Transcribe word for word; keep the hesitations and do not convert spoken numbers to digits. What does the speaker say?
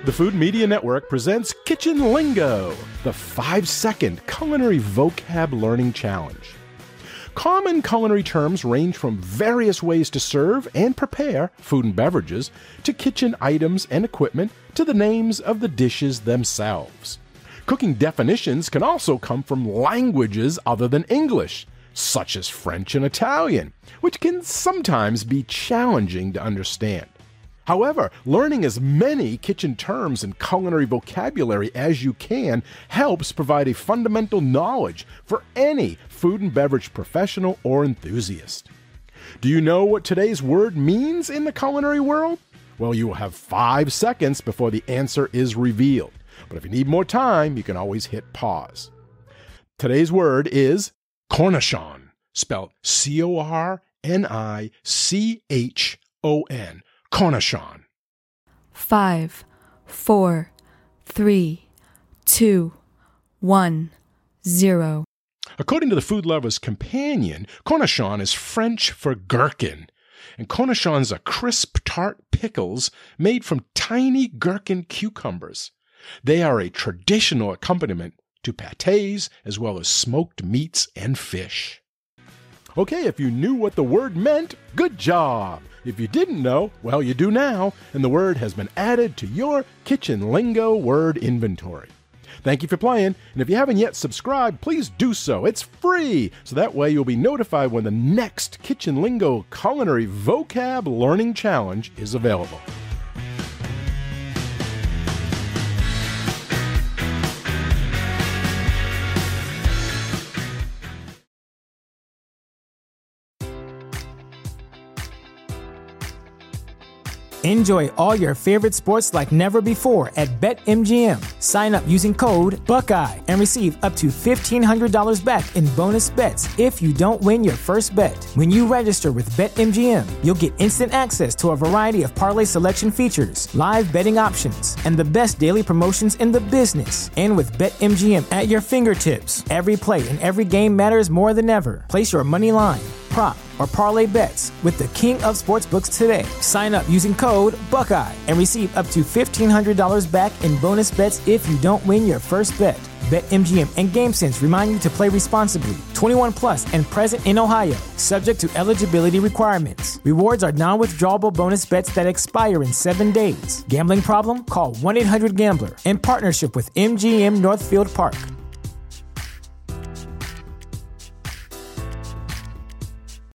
The Food Media Network presents Kitchen Lingo, the five-second culinary vocab learning challenge. Common culinary terms range from various ways to serve and prepare food and beverages, to kitchen items and equipment, to the names of the dishes themselves. Cooking definitions can also come from languages other than English, such as French and Italian, which can sometimes be challenging to understand. However, learning as many kitchen terms and culinary vocabulary as you can helps provide a fundamental knowledge for any food and beverage professional or enthusiast. Do you know what today's word means in the culinary world? Well, you will have five seconds before the answer is revealed. But if you need more time, you can always hit pause. Today's word is cornichon, spelled C O R N I C H O N. Cornichon. Five, four, three, two, one, zero. According to the Food Lover's Companion, cornichon is French for gherkin, and cornichons are crisp, tart pickles made from tiny gherkin cucumbers. They are a traditional accompaniment to pâtés as well as smoked meats and fish. Okay, if you knew what the word meant, good job! If you didn't know, well, you do now, and the word has been added to your Kitchen Lingo word inventory. Thank you for playing, and if you haven't yet subscribed, please do so. It's free, so that way you'll be notified when the next Kitchen Lingo Culinary Vocab Learning Challenge is available. Enjoy all your favorite sports like never before at BetMGM. Sign up using code Buckeye and receive up to fifteen hundred dollars back in bonus bets if you don't win your first bet. When you register with BetMGM, you'll get instant access to a variety of parlay selection features, live betting options, and the best daily promotions in the business. And with BetMGM at your fingertips, every play and every game matters more than ever. Place your money line, prop, or parlay bets with the king of sportsbooks today. Sign up using code Buckeye and receive up to fifteen hundred dollars back in bonus bets if you don't win your first bet. BetMGM and GameSense remind you to play responsibly. twenty-one plus and present in Ohio, subject to eligibility requirements. Rewards are non-withdrawable bonus bets that expire in seven days. Gambling problem? Call one eight hundred gambler in partnership with M G M Northfield Park.